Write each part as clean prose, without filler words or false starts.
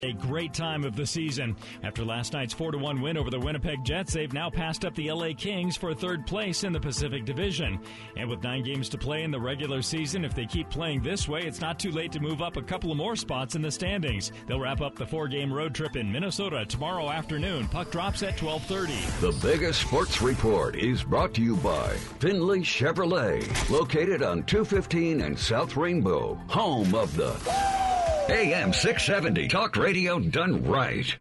A great time of the season. After last night's 4-1 win over the Winnipeg Jets, they've now passed up the LA Kings for third place in the Pacific Division. And with 9 games to play in the regular season, if they keep playing this way, it's not too late to move up a couple of more spots in the standings. They'll wrap up the 4-game road trip in Minnesota tomorrow afternoon. Puck drops at 12:30. The biggest sports report is brought to you by Findlay Chevrolet, located on 215 and South Rainbow, home of the AM 670 Talk Radio done right.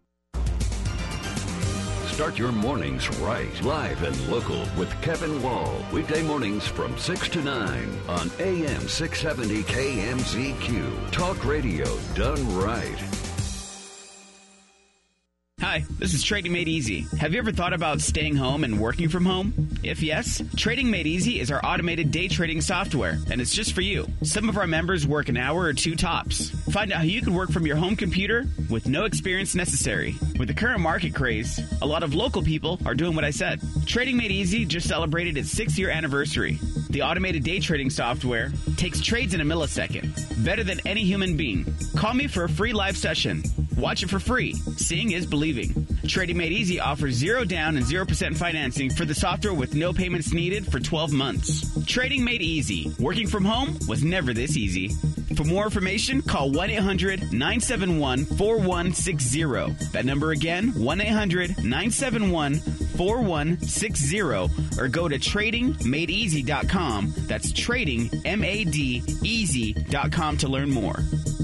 Start your mornings right, live and local with Kevin Wall. Weekday mornings from 6 to 9 on AM 670 KMZQ. Talk Radio done right. Hi, this is Trading Made Easy. Have you ever thought about staying home and working from home? If yes, Trading Made Easy is our automated day trading software, and it's just for you. Some of our members work an hour or 2 tops. Find out how you can work from your home computer with no experience necessary. With the current market craze, a lot of local people are doing what I said. Trading Made Easy just celebrated its 6th-year anniversary. The automated day trading software takes trades in a millisecond, better than any human being. Call me for a free live session. Watch it for free. Seeing is believing. Trading Made Easy offers 0 down and 0% financing for the software with no payments needed for 12 months. Trading Made Easy. Working from home was never this easy. For more information, call 1-800-971-4160. That number again, 1-800-971-4160, or go to tradingmadeeasy.com. That's tradingmadeeasy.com to learn more.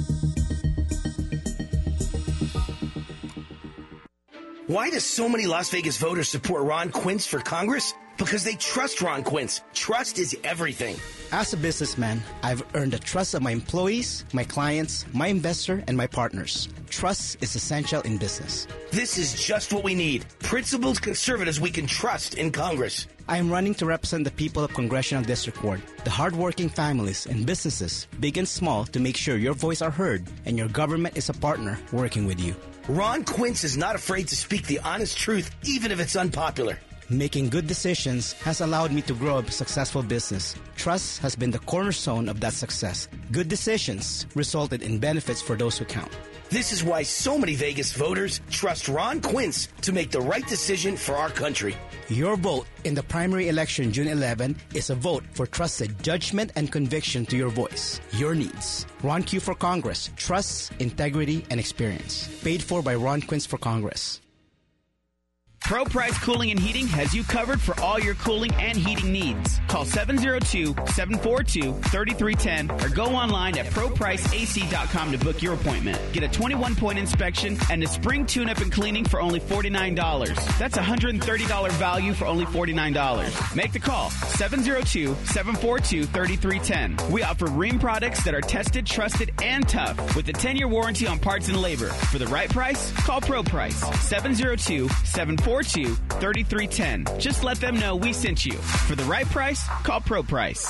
Why do so many Las Vegas voters support Ron Quince for Congress? Because they trust Ron Quince. Trust is everything. As a businessman, I've earned the trust of my employees, my clients, my investor, and my partners. Trust is essential in business. This is just what we need. Principled conservatives we can trust in Congress. I am running to represent the people of Congressional District Ward, the hardworking families and businesses, big and small, to make sure your voice are heard and your government is a partner working with you. Ron Quince is not afraid to speak the honest truth, even if it's unpopular. Making good decisions has allowed me to grow a successful business. Trust has been the cornerstone of that success. Good decisions resulted in benefits for those who count. This is why so many Vegas voters trust Ron Quince to make the right decision for our country. Your vote in the primary election June 11 is a vote for trusted judgment and conviction to your voice, your needs. Ron Q for Congress. Trust, integrity, and experience. Paid for by Ron Quince for Congress. Pro Price Cooling and Heating has you covered for all your cooling and heating needs. Call 702-742-3310 or go online at ProPriceAC.com to book your appointment. Get a 21-point inspection and a spring tune-up and cleaning for only $49. That's a $130 value for only $49. Make the call, 702-742-3310. We offer Rheem products that are tested, trusted, and tough with a 10-year warranty on parts and labor. For the right price, call Pro Price, 702-742-3310. Just let them know we sent you. For the right price, call Pro Price.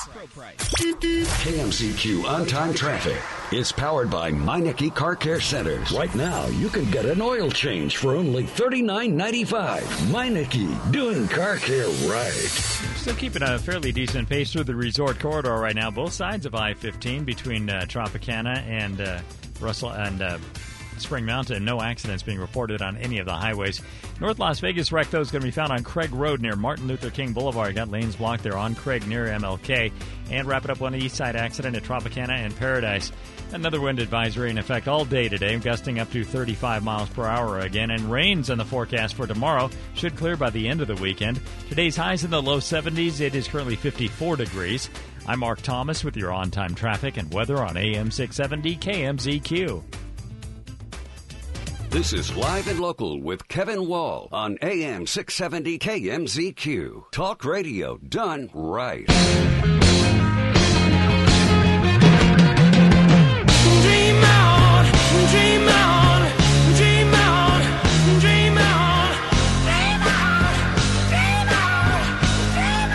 KMZQ On-Time Traffic is powered by Meineke Car Care Centers. Right now, you can get an oil change for only $39.95. Meineke, doing car care right. Still keeping a fairly decent pace through the resort corridor right now. Both sides of I-15 between Tropicana and Russell and Spring Mountain. No accidents being reported on any of the highways. North Las Vegas wreck, though, is going to be found on Craig Road near Martin Luther King Boulevard. Got lanes blocked there on Craig near MLK. And wrap it up on the east side accident at Tropicana and Paradise. Another wind advisory in effect all day today, gusting up to 35 miles per hour again. And rains in the forecast for tomorrow. Should clear by the end of the weekend. Today's highs in the low 70s. It is currently 54 degrees. I'm Mark Thomas with your on-time traffic and weather on AM 670 KMZQ. This is Live and Local with Kevin Wall on AM 670 KMZQ. Talk radio done right. Dream on, dream on, dream on, dream on, dream on, dream on, dream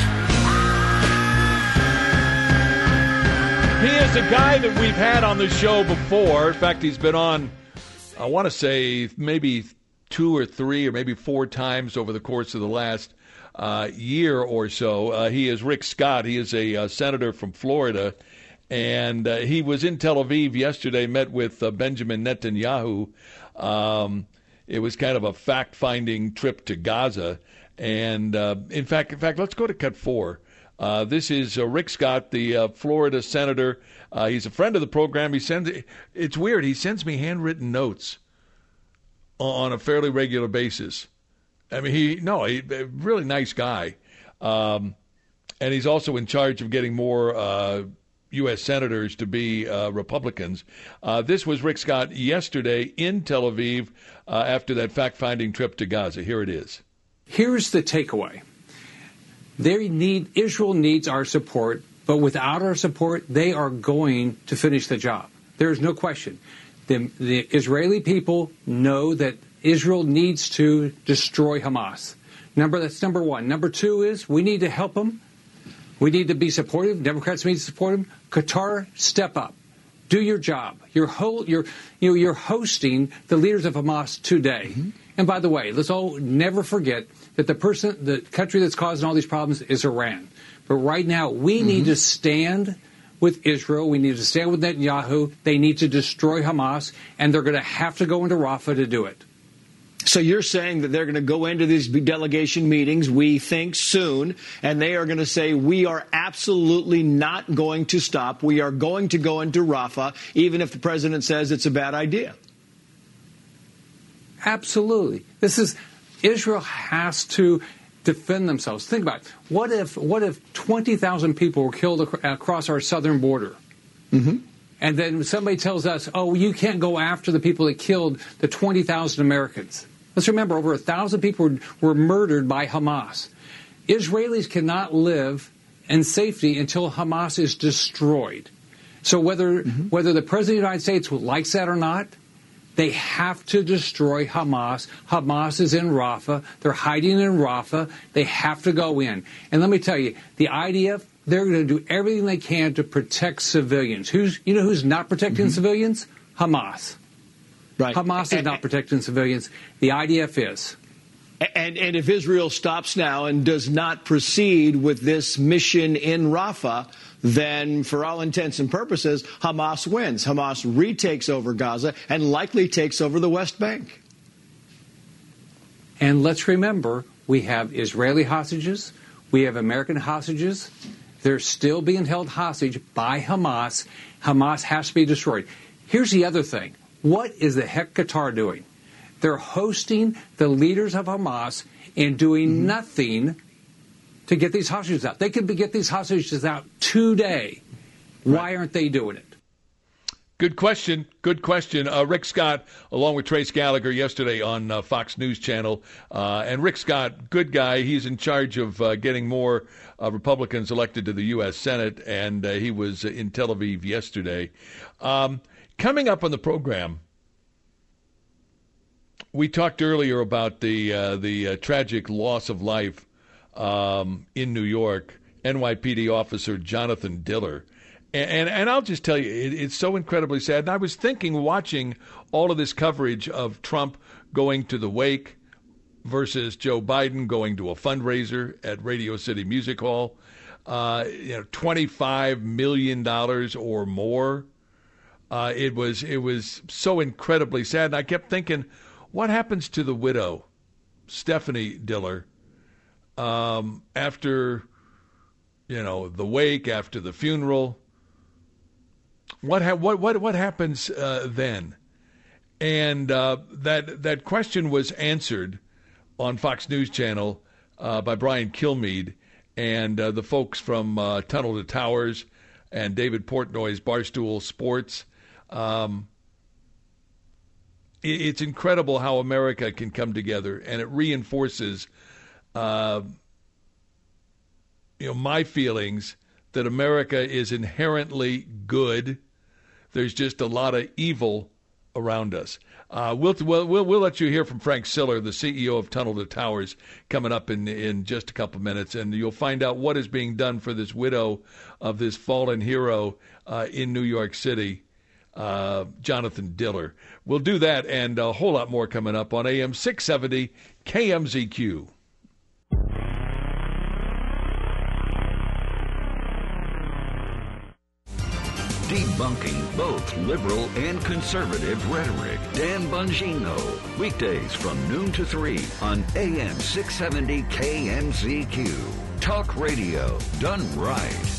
on. He is a guy that we've had on the show before. In fact, he's been on, I want to say, maybe 2 or 3 or maybe 4 times over the course of the last year or so. He is Rick Scott. He is a senator from Florida. And he was in Tel Aviv yesterday, met with Benjamin Netanyahu. It was kind of a fact-finding trip to Gaza. And in fact, let's go to cut 4. This is Rick Scott, the Florida senator. He's a friend of the program. It's weird. He sends me handwritten notes on a fairly regular basis. I mean, he's a really nice guy. And he's also in charge of getting more U.S. senators to be Republicans. This was Rick Scott yesterday in Tel Aviv after that fact-finding trip to Gaza. Here it is. Here's the takeaway. Israel needs our support, but without our support, they are going to finish the job. There is no question. The Israeli people know that Israel needs to destroy Hamas. That's number one. Number two is we need to help them. We need to be supportive. Democrats need to support them. Qatar, step up. Do your job. You're hosting the leaders of Hamas today. Mm-hmm. And by the way, let's all never forget that the country that's causing all these problems is Iran. But right now, we need to stand with Israel. We need to stand with Netanyahu. They need to destroy Hamas, and they're going to have to go into Rafah to do it. So you're saying that they're going to go into these delegation meetings, we think, soon, and they are going to say, we are absolutely not going to stop. We are going to go into Rafah, even if the president says it's a bad idea. Absolutely. Israel has to defend themselves. Think about it. What if 20,000 people were killed across our southern border? Mm-hmm. And then somebody tells us, oh, you can't go after the people that killed the 20,000 Americans. Let's remember, over 1,000 people were murdered by Hamas. Israelis cannot live in safety until Hamas is destroyed. So whether the President of the United States likes that or not, they have to destroy Hamas. Hamas is in Rafah. They're hiding in Rafah. They have to go in. And let me tell you, the IDF, they're going to do everything they can to protect civilians. Who's not protecting civilians? Hamas. Right. Hamas is not protecting civilians. The IDF is. And if Israel stops now and does not proceed with this mission in Rafah, then for all intents and purposes, Hamas wins. Hamas retakes over Gaza and likely takes over the West Bank. And let's remember, we have Israeli hostages. We have American hostages. They're still being held hostage by Hamas. Hamas has to be destroyed. Here's the other thing. What is the heck Qatar doing? They're hosting the leaders of Hamas and doing nothing to get these hostages out. They could get these hostages out today. Why aren't they doing it? Good question. Good question. Rick Scott, along with Trace Gallagher, yesterday on Fox News Channel. And Rick Scott, good guy. He's in charge of getting more Republicans elected to the U.S. Senate, and he was in Tel Aviv yesterday. Coming up on the program, we talked earlier about the tragic loss of life in New York, NYPD officer Jonathan Diller. And I'll just tell you, it's so incredibly sad. And I was thinking, watching all of this coverage of Trump going to the wake versus Joe Biden going to a fundraiser at Radio City Music Hall, $25 million or more. It was so incredibly sad. And I kept thinking, what happens to the widow, Stephanie Diller, after, the wake, after the funeral? What happens then? And that question was answered on Fox News Channel by Brian Kilmeade and the folks from Tunnel to Towers and David Portnoy's Barstool Sports. It's incredible how America can come together, and it reinforces, my feelings that America is inherently good. There's just a lot of evil around us. We'll let you hear from Frank Siller, the CEO of Tunnel to Towers, coming up in just a couple minutes, and you'll find out what is being done for this widow of this fallen hero in New York City, Jonathan Diller. We'll do that and a whole lot more coming up on AM 670 KMZQ. debunking both liberal and conservative rhetoric. Dan Bongino, weekdays from noon to 3 on AM 670 KMZQ. Talk radio done right.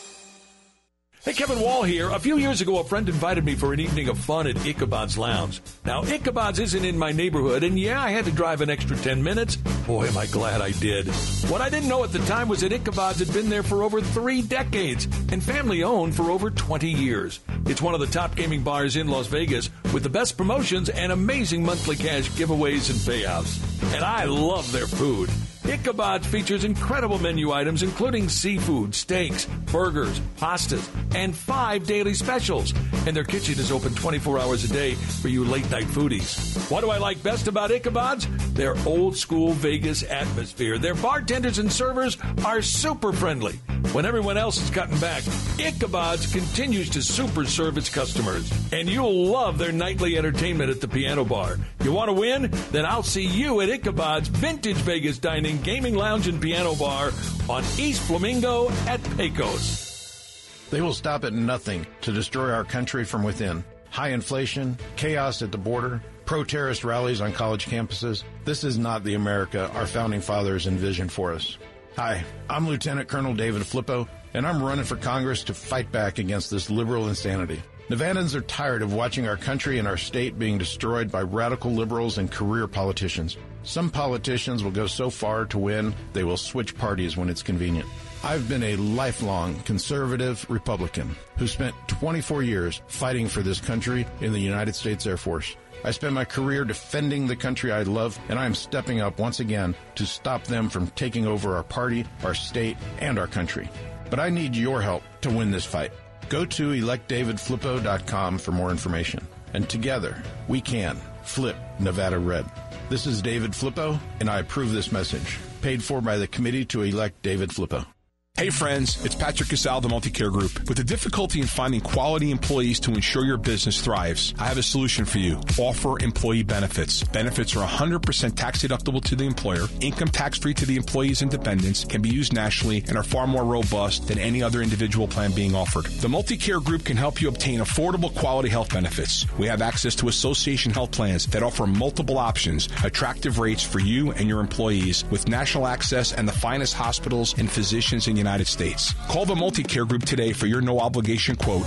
Hey, Kevin Wall here. A few years ago, a friend invited me for an evening of fun at Ichabod's Lounge. Now, Ichabod's isn't in my neighborhood, and yeah, I had to drive an extra 10 minutes. Boy, am I glad I did. What I didn't know at the time was that Ichabod's had been there for over 3 decades and family-owned for over 20 years. It's one of the top gaming bars in Las Vegas with the best promotions and amazing monthly cash giveaways and payouts. And I love their food. Ichabod's features incredible menu items including seafood, steaks, burgers, pastas, and 5 daily specials. And their kitchen is open 24 hours a day for you late-night foodies. What do I like best about Ichabod's? Their old-school Vegas atmosphere. Their bartenders and servers are super friendly. When everyone else is cutting back, Ichabod's continues to super serve its customers. And you'll love their nightly entertainment at the piano bar. You want to win? Then I'll see you at Ichabod's Vintage Vegas Dining, Gaming Lounge, and Piano Bar on East Flamingo at Pecos. They will stop at nothing to destroy our country from within. High inflation, chaos at the border, pro-terrorist rallies on college campuses. This is not the America our founding fathers envisioned for us. Hi, I'm Lieutenant Colonel David Flippo, and I'm running for Congress to fight back against this liberal insanity. Nevadans are tired of watching our country and our state being destroyed by radical liberals and career politicians. Some politicians will go so far to win, they will switch parties when it's convenient. I've been a lifelong conservative Republican who spent 24 years fighting for this country in the United States Air Force. I spent my career defending the country I love, and I am stepping up once again to stop them from taking over our party, our state, and our country. But I need your help to win this fight. Go to electdavidflippo.com for more information. And together, we can flip Nevada red. This is David Flippo, and I approve this message. Paid for by the Committee to Elect David Flippo. Hey friends, it's Patrick Casal, the Multicare Group. With the difficulty in finding quality employees to ensure your business thrives, I have a solution for you. Offer employee benefits. Benefits are 100% tax deductible to the employer, income tax-free to the employees and dependents, can be used nationally, and are far more robust than any other individual plan being offered. The Multicare Group can help you obtain affordable quality health benefits. We have access to association health plans that offer multiple options, attractive rates for you and your employees, with national access and the finest hospitals and physicians in the United States. Call the Multicare Group today for your no-obligation quote,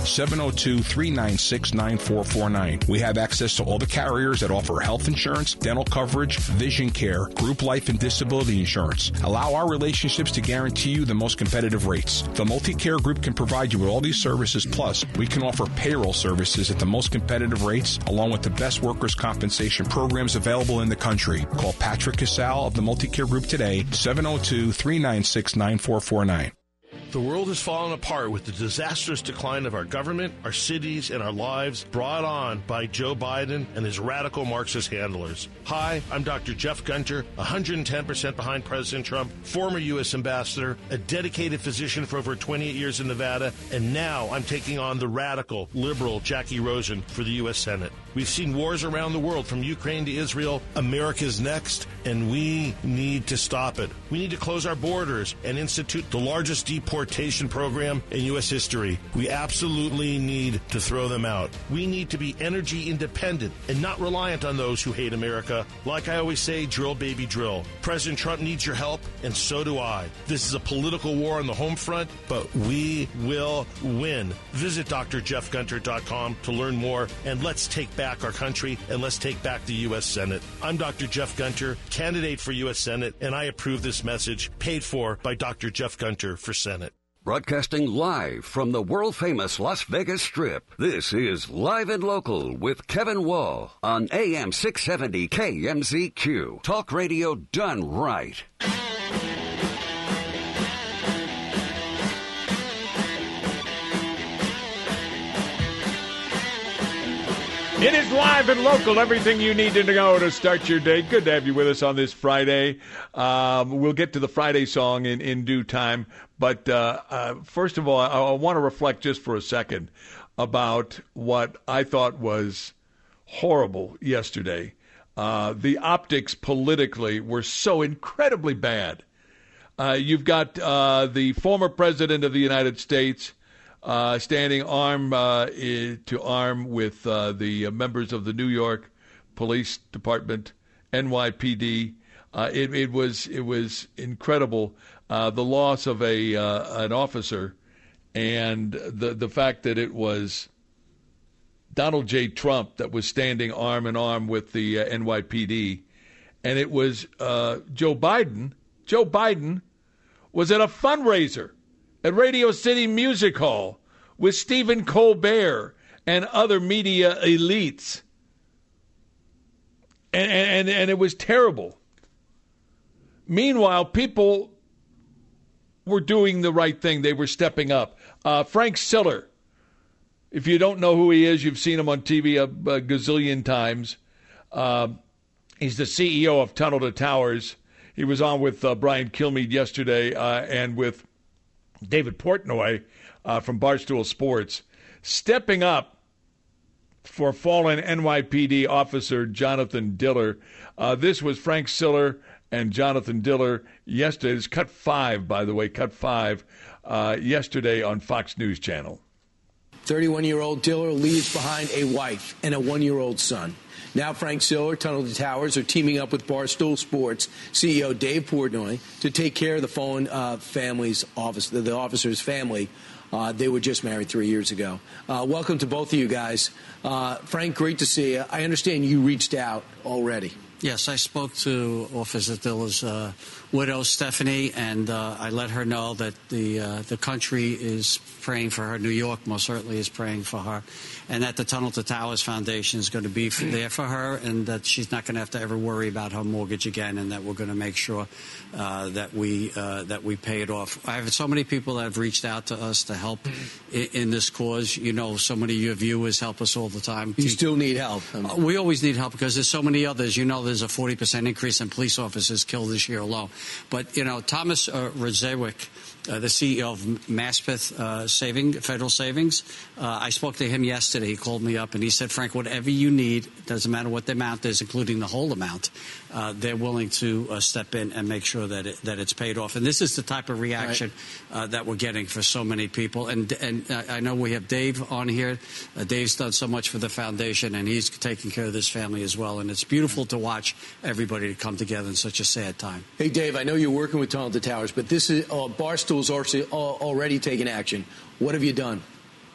702-396-9449. We have access to all the carriers that offer health insurance, dental coverage, vision care, group life and disability insurance. Allow our relationships to guarantee you the most competitive rates. The Multicare Group can provide you with all these services, plus we can offer payroll services at the most competitive rates, along with the best workers' compensation programs available in the country. Call Patrick Casal of the Multicare Group today, 702-396-9449. The world has fallen apart with the disastrous decline of our government, our cities, and our lives brought on by Joe Biden and his radical Marxist handlers. Hi, I'm Dr. Jeff Gunter, 110% behind President Trump, former U.S. ambassador, a dedicated physician for over 28 years in Nevada, and now I'm taking on the radical, liberal Jackie Rosen for the U.S. Senate. We've seen wars around the world, from Ukraine to Israel. America's next, and we need to stop it. We need to close our borders and institute the largest deportation program in U.S. history. We absolutely need to throw them out. We need to be energy independent and not reliant on those who hate America. Like I always say, drill, baby, drill. President Trump needs your help, and so do I. This is a political war on the home front, but we will win. Visit drjeffgunter.com to learn more, and let's take back our country, and let's take back the U.S. Senate. I'm Dr. Jeff Gunter, candidate for U.S. Senate, and I approve this message, paid for by Dr. Jeff Gunter for Senate. Broadcasting live from the world-famous Las Vegas Strip, this is Live and Local with Kevin Wall on AM 670 KMZQ. Talk radio done right. It is Live and Local, everything you need to know to start your day. Good to have you with us on this Friday. We'll get to the Friday song in due time. But first of all, I want to reflect just for a second about what I thought was horrible yesterday. The optics politically were so incredibly bad. You've got the former president of the United States standing arm to arm with the members of the New York Police Department, NYPD. It was incredible. The loss of an officer, and the fact that it was Donald J. Trump that was standing arm in arm with the NYPD, and it was Joe Biden. Joe Biden was at a fundraiser at Radio City Music Hall with Stephen Colbert and other media elites. And it was terrible. Meanwhile, people were doing the right thing. They were stepping up. Frank Siller, if you don't know who he is, you've seen him on TV a gazillion times. He's the CEO of Tunnel to Towers. He was on with Brian Kilmeade yesterday and with David Portnoy from Barstool Sports, stepping up for fallen NYPD officer Jonathan Diller. This was Frank Siller and Jonathan Diller yesterday. It's cut 5, by the way, cut 5 yesterday on Fox News Channel. 31-year-old Diller leaves behind a wife and a 1-year-old son. Now Frank Siller, Tunnel to Towers, are teaming up with Barstool Sports CEO Dave Portnoy to take care of the fallen the officer's family. They were just married 3 years ago. Welcome to both of you guys. Frank, great to see you. I understand you reached out already. Yes, I spoke to Officer Diller's widow, Stephanie, and I let her know that the country is praying for her. New York most certainly is praying for her, and that the Tunnel to Towers Foundation is going to be there for her, and that she's not going to have to ever worry about her mortgage again, and that we're going to make sure that we pay it off. I have so many people that have reached out to us to help in this cause. You know, so many of your viewers help us all the time. You still need help. We always need help because there's so many others. You know, there's a 40% increase in police officers killed this year alone. But, you know, Thomas Rodzewick, the CEO of Maspeth Federal Savings, I spoke to him yesterday. He called me up and he said, Frank, whatever you need, doesn't matter what the amount is, including the whole amount, they're willing to step in and make sure that it's paid off. And this is the type of reaction that we're getting for so many people. And I know we have Dave on here. Dave's done so much for the foundation, and he's taking care of this family as well. And it's beautiful to watch everybody come together in such a sad time. Hey, Dave, I know you're working with Tunnel to Towers, but this is Barstool's already taken action. What have you done?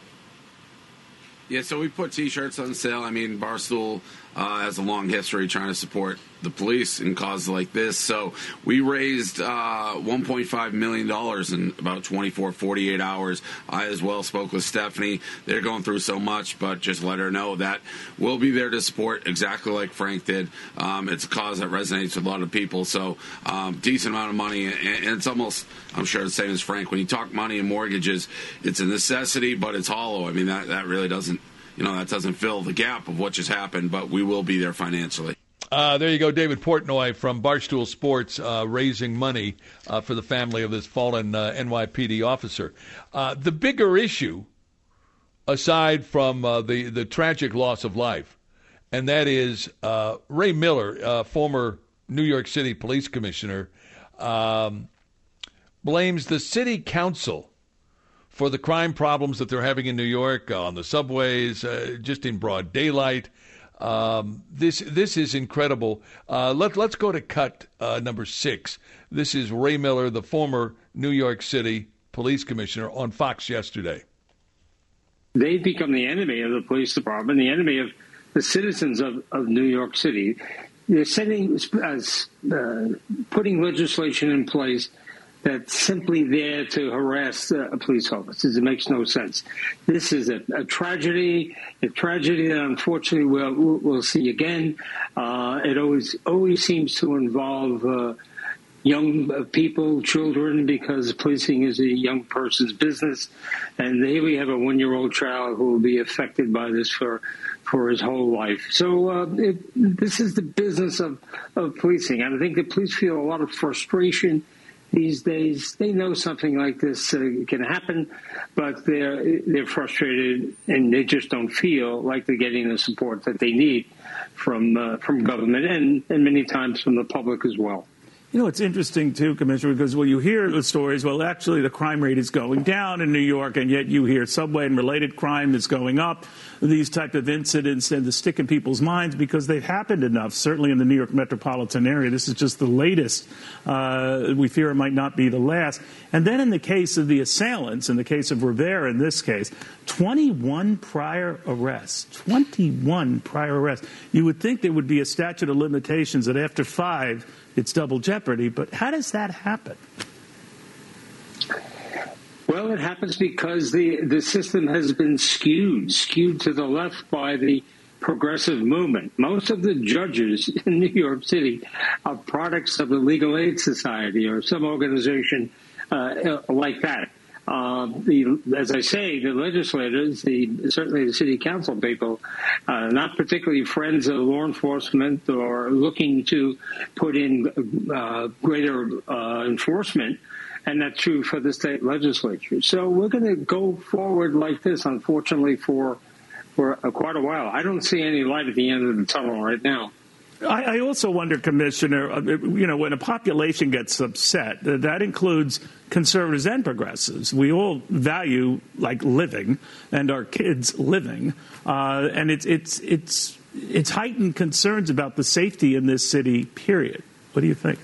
Yeah, so we put T-shirts on sale. I mean, Barstool has a long history trying to support the police in causes like this. So we raised $1.5 million in about 48 hours. I as well spoke with Stephanie. They're going through so much, but just let her know that we'll be there to support exactly like Frank did. It's a cause that resonates with a lot of people. So decent amount of money. And it's almost, I'm sure, the same as Frank. When you talk money and mortgages, it's a necessity, but it's hollow. I mean, that really doesn't, that doesn't fill the gap of what just happened, but we will be there financially. There you go, David Portnoy from Barstool Sports, raising money for the family of this fallen NYPD officer. The bigger issue, aside from the tragic loss of life, and that is Ray Miller, former New York City police commissioner, blames the city council for the crime problems that they're having in New York on the subways, just in broad daylight. This is incredible. Let's go to cut number 6. This is Ray Miller, the former New York City police commissioner, on Fox yesterday. They've become the enemy of the police department, the enemy of the citizens of New York City. They're putting legislation in place that's simply there to harass police officers. It makes no sense. This is a tragedy that unfortunately we'll see again. It always seems to involve young people, children, because policing is a young person's business. And here we have a 1-year-old child who will be affected by this for his whole life. So this is the business of policing. And I think the police feel a lot of frustration these days. They know something like this can happen, but they're frustrated and they just don't feel like they're getting the support that they need from government and many times from the public as well. You know, it's interesting, too, Commissioner, because when you hear the stories, well, actually the crime rate is going down in New York, and yet you hear subway and related crime is going up. These type of incidents tend to stick in people's minds because they've happened enough, certainly in the New York metropolitan area. This is just the latest. We fear it might not be the last. And then in the case of the assailants, in the case of Rivera in this case, 21 prior arrests. 21 prior arrests. You would think there would be a statute of limitations that after 5, it's double jeopardy, but how does that happen? Well, it happens because the system has been skewed to the left by the progressive movement. Most of the judges in New York City are products of the Legal Aid Society or some organization like that. As I say, the legislators, certainly the city council people, not particularly friends of law enforcement or looking to put in greater enforcement, and that's true for the state legislature. So we're going to go forward like this, unfortunately, for quite a while. I don't see any light at the end of the tunnel right now. I also wonder, Commissioner, when a population gets upset, that includes conservatives and progressives. We all value, living and our kids living. And it's heightened concerns about the safety in this city, period. What do you think?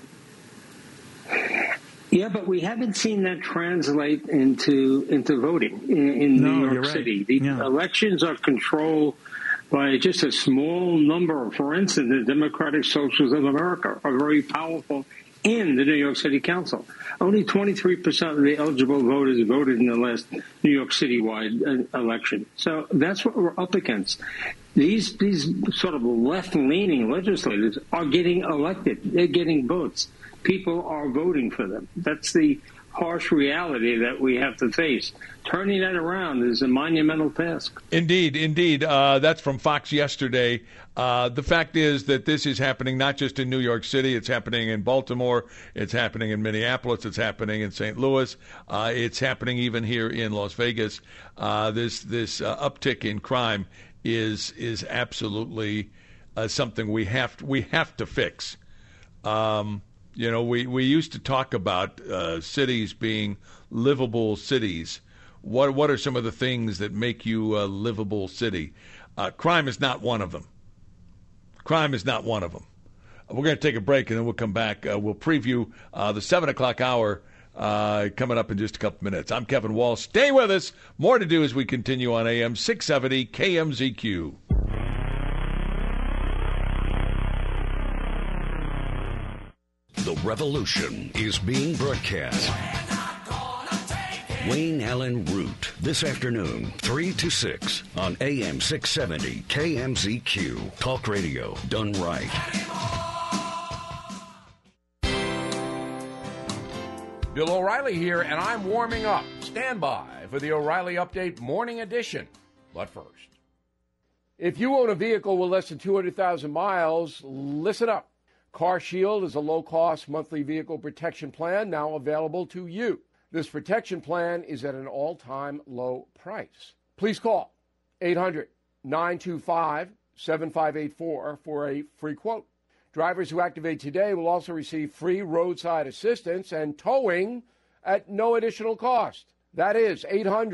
Yeah, but we haven't seen that translate into voting in New York City. The elections are controlled by just a small number. For instance, the Democratic Socialists of America are very powerful in the New York City Council. Only 23% of the eligible voters voted in the last New York City-wide election. So that's what we're up against. These sort of left-leaning legislators are getting elected. They're getting votes. People are voting for them. That's the harsh reality that we have to face. Turning that around is a monumental task. Indeed. That's from Fox yesterday. The fact is that this is happening not just in New York City. It's happening in Baltimore. It's happening in Minneapolis. It's happening in St. Louis. It's happening even here in Las Vegas. This uptick in crime is absolutely something we have to fix. We used to talk about cities being livable cities. What are some of the things that make you a livable city? Crime is not one of them. We're going to take a break, and then we'll come back. We'll preview the 7 o'clock hour coming up in just a couple minutes. I'm Kevin Walsh. Stay with us. More to do as we continue on AM 670 KMZQ. The revolution is being broadcast. Wayne Allen Root, this afternoon, 3 to 6 on AM 670 KMZQ. Talk radio done right. Bill O'Reilly here, and I'm warming up. Stand by for the O'Reilly Update Morning Edition. But first, if you own a vehicle with less than 200,000 miles, listen up. CarShield is a low-cost monthly vehicle protection plan now available to you. This protection plan is at an all-time low price. Please call 800-925-7584 for a free quote. Drivers who activate today will also receive free roadside assistance and towing at no additional cost. That is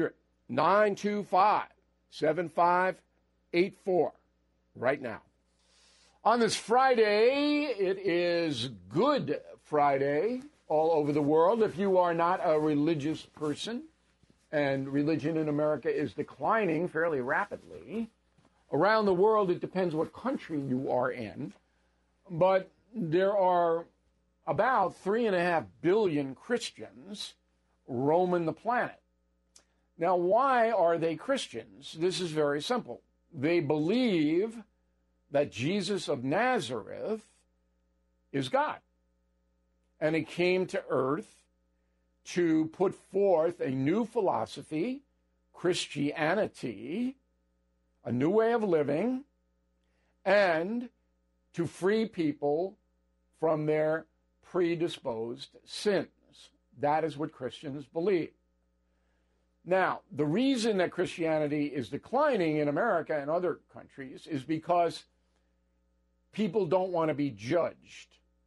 800-925-7584 right now. On this Friday, it is Good Friday all over the world. If you are not a religious person, and religion in America is declining fairly rapidly, around the world it depends what country you are in, but there are about 3.5 billion Christians roaming the planet. Now, why are they Christians? This is very simple. They believe that Jesus of Nazareth is God. And he came to earth to put forth a new philosophy, Christianity, a new way of living, and to free people from their predisposed sins. That is what Christians believe. Now, the reason that Christianity is declining in America and other countries is because people don't want to be judged.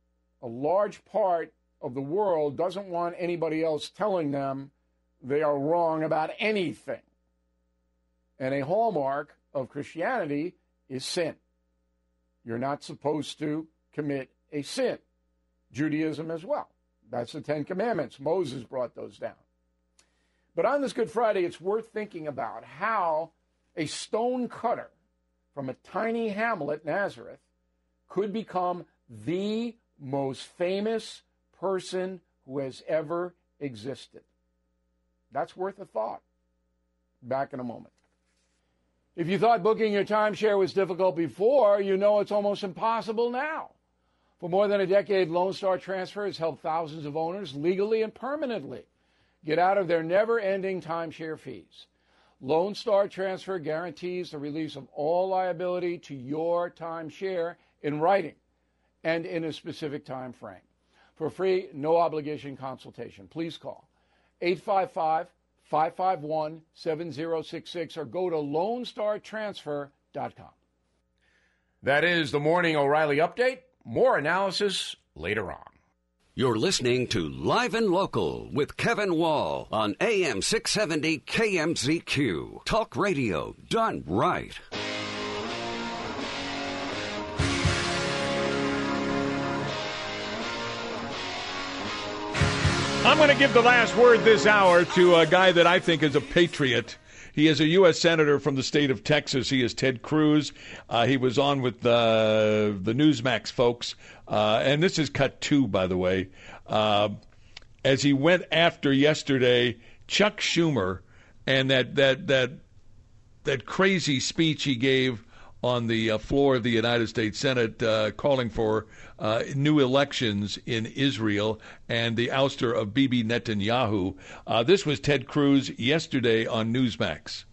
a large part of the world doesn't want anybody else telling them they are wrong about anything. And a hallmark of Christianity is sin. You're not supposed to commit a sin. Judaism as well. That's the Ten Commandments. Moses brought those down. But on this Good Friday, it's worth thinking about how a stone cutter from a tiny hamlet, Nazareth, could become the most famous person who has ever existed. That's worth a thought. Back in a moment. If you thought booking your timeshare was difficult before, you know it's almost impossible now. For more than a decade, Lone Star Transfer has helped thousands of owners legally and permanently get out of their never-ending timeshare fees. Lone Star Transfer guarantees the release of all liability to your timeshare in writing and in a specific time frame. For free, no-obligation consultation, please call 855-551-7066 or go to LoneStarTransfer.com. That is the Morning O'Reilly Update. More analysis later on. You're listening to Live and Local with Kevin Wall on AM 670 KMZQ. Talk radio done right. I'm going to give the last word this hour to a guy that I think is a patriot. He is a U.S. Senator from the state of Texas. He is Ted Cruz. He was on with the Newsmax folks. And this is cut 2, by the way. As he went after yesterday Chuck Schumer and that crazy speech he gave on the floor of the United States Senate calling for new elections in Israel and the ouster of Bibi Netanyahu. This was Ted Cruz yesterday on Newsmax.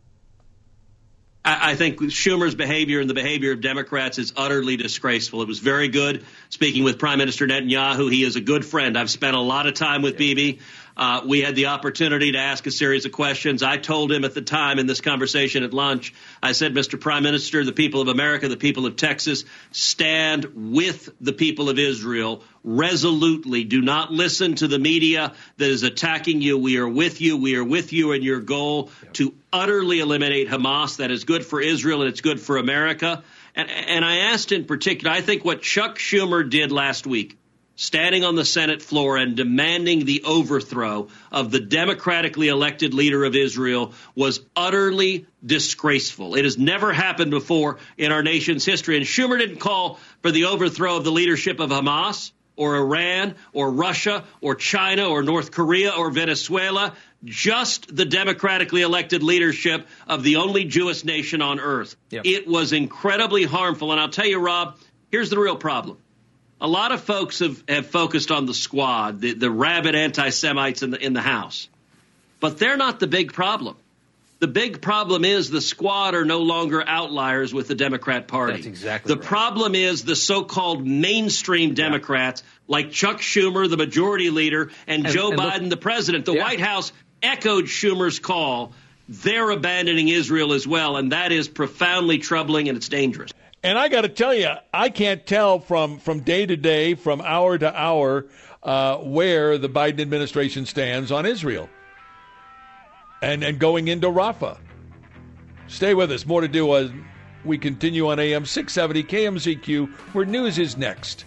I think Schumer's behavior and the behavior of Democrats is utterly disgraceful. It was very good speaking with Prime Minister Netanyahu. He is a good friend. I've spent a lot of time with Bibi. We had the opportunity to ask a series of questions. I told him at the time in this conversation at lunch, I said, Mr. Prime Minister, the people of America, the people of Texas, stand with the people of Israel resolutely. Do not listen to the media that is attacking you. We are with you. We are with you in your goal to utterly eliminate Hamas. That is good for Israel and it's good for America. And I asked in particular, I think what Chuck Schumer did last week, standing on the Senate floor and demanding the overthrow of the democratically elected leader of Israel, was utterly disgraceful. It has never happened before in our nation's history. And Schumer didn't call for the overthrow of the leadership of Hamas or Iran or Russia or China or North Korea or Venezuela, just the democratically elected leadership of the only Jewish nation on earth. Yep. It was incredibly harmful. And I'll tell you, Rob, here's the real problem. A lot of folks have focused on the squad, the rabid anti-Semites in the House. But they're not the big problem. The big problem is the squad are no longer outliers with the Democrat Party. That's exactly right. The problem is the so-called mainstream Democrats like Chuck Schumer, the majority leader, and Joe Biden, the president. The White House echoed Schumer's call. They're abandoning Israel as well, and that is profoundly troubling and it's dangerous. And I got to tell you, I can't tell from day to day, from hour to hour, where the Biden administration stands on Israel and going into Rafah. Stay with us. More to do as we continue on AM 670 KMZQ, where news is next.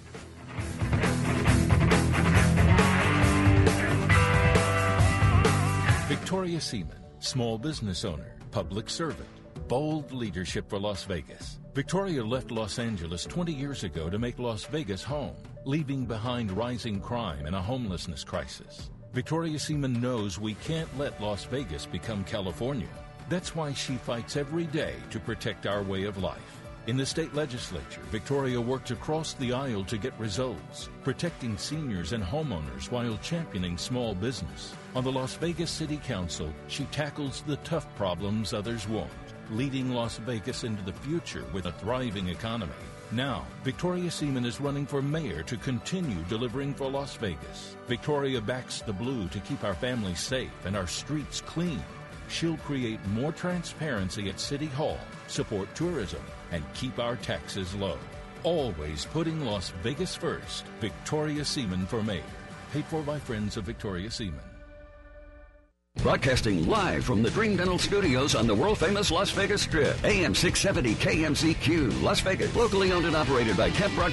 Victoria Seaman, small business owner, public servant, bold leadership for Las Vegas. Victoria left Los Angeles 20 years ago to make Las Vegas home, leaving behind rising crime and a homelessness crisis. Victoria Seaman knows we can't let Las Vegas become California. That's why she fights every day to protect our way of life. In the state legislature, Victoria worked across the aisle to get results, protecting seniors and homeowners while championing small business. On the Las Vegas City Council, she tackles the tough problems others won't, leading Las Vegas into the future with a thriving economy. Now, Victoria Seaman is running for mayor to continue delivering for Las Vegas. Victoria backs the blue to keep our families safe and our streets clean. She'll create more transparency at City Hall, support tourism, and keep our taxes low. always putting Las Vegas first. Victoria Seaman for mayor. Paid for by friends of Victoria Seaman. Broadcasting live from the Dream Dental Studios on the world-famous Las Vegas Strip. AM 670 KMZQ, Las Vegas. Locally owned and operated by Kent Broadcasting.